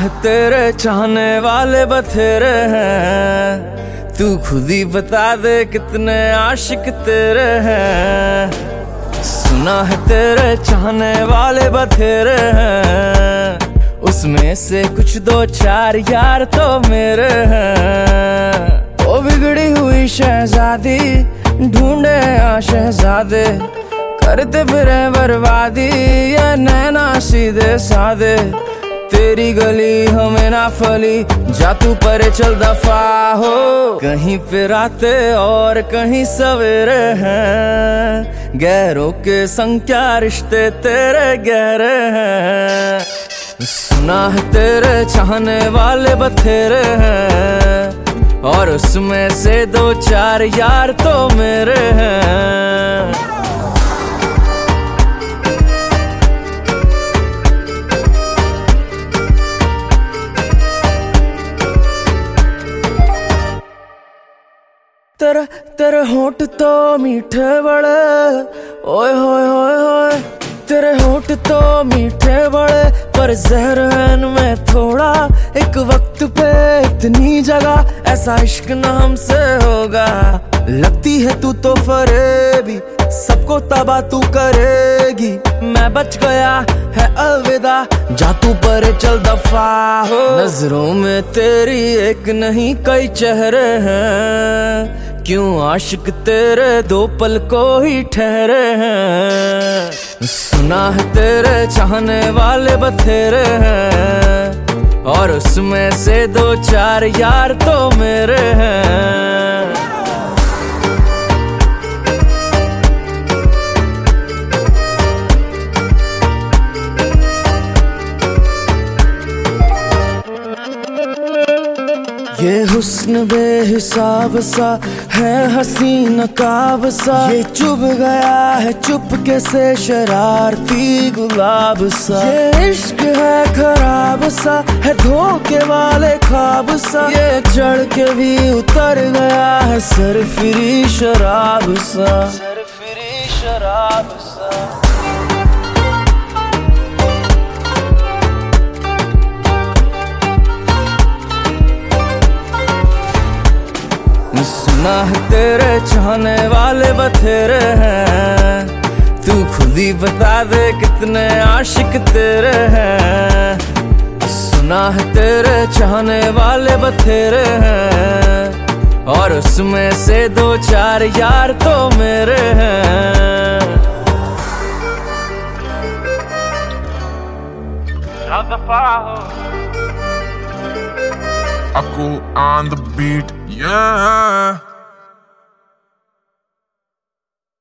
है तेरे चाहने वाले बथेरे हैं, तू खुद ही बता दे कितने आशिक तेरे हैं। सुना है तेरे चाहने वाले बथेरे हैं, उसमें से कुछ दो चार यार तो मेरे हैं। ओ बिगड़ी हुई शहजादी ढूंढे आ शहजादे, करते फिरे बर्बादी ये नैना सीधे सादे। तेरी गली हमें ना फली, जा तू परे चल दफा हो। कहीं पे राते और कहीं सवेरे हैं, गहरों के संग क्या रिश्ते तेरे गहरे हैं। सुना है तेरे चाहने वाले बथेरे हैं, और उसमें से दो चार यार तो मेरे हैं। तेरे होठ तो मीठे बड़े, ओए होए होए होए। तेरे होठ तो मीठे बड़े, पर जहर है इनमें थोड़ा। एक वक्त पे इतनी जगह, ऐसा इश्क न हमसे होगा। लगती है तू तो फरेबी, सबको तबाह तू करेगी। मैं बच गया है अलविदा, जा तू पर चल दफा हो। नजरों में तेरी एक नहीं कई चेहरे हैं, क्यों आशिक तेरे दो पल को ही ठहरे हैं। सुना है तेरे चाहने वाले बथेरे हैं, और उसमें से दो चार यार तो मेरे हैं। ये हुस्न बेहिसाब सा है, हसीन काब सा। ये चुभ गया है चुपके से शरारती गुलाब सा। ये इश्क है खराब सा, है धोखे वाले ख्वाब सा। ये चढ़ के भी उतर गया है सरफिरी शराब सा, सरफिरी शराब सा। सुना है तेरे चाहने वाले बथेरे हैं, तू खुद ही बता दे कितने आशिक तेरे हैं। सुना है तेरे चाहने वाले बथेरे हैं, और उसमें से दो चार यार तो मेरे हैं। Aku on the beat, yeah.